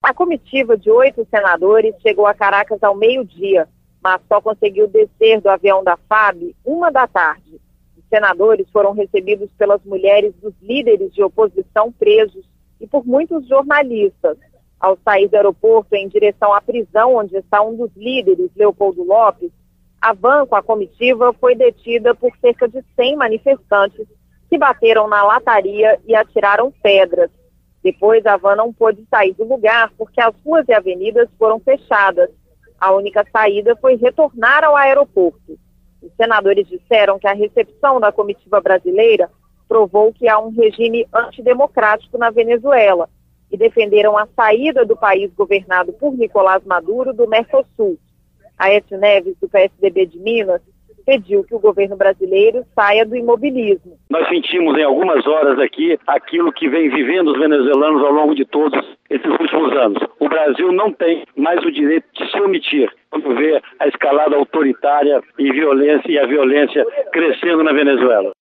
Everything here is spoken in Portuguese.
A comitiva de 8 senadores chegou a Caracas ao meio-dia, mas só conseguiu descer do avião da FAB 13h. Os senadores foram recebidos pelas mulheres dos líderes de oposição presos e por muitos jornalistas. Ao sair do aeroporto em direção à prisão onde está um dos líderes, Leopoldo Lopes, a van com a comitiva foi detida por cerca de 100 manifestantes que bateram na lataria e atiraram pedras. Depois, a van não pôde sair do lugar porque as ruas e avenidas foram fechadas. A única saída foi retornar ao aeroporto. Os senadores disseram que a recepção da comitiva brasileira provou que há um regime antidemocrático na Venezuela e defenderam a saída do país governado por Nicolás Maduro do Mercosul. Aécio Neves, do PSDB de Minas, pediu que o governo brasileiro saia do imobilismo. Nós sentimos em algumas horas aqui aquilo que vem vivendo os venezuelanos ao longo de todos esses últimos anos. O Brasil não tem mais o direito de se omitir quando vê a escalada autoritária e a violência crescendo na Venezuela.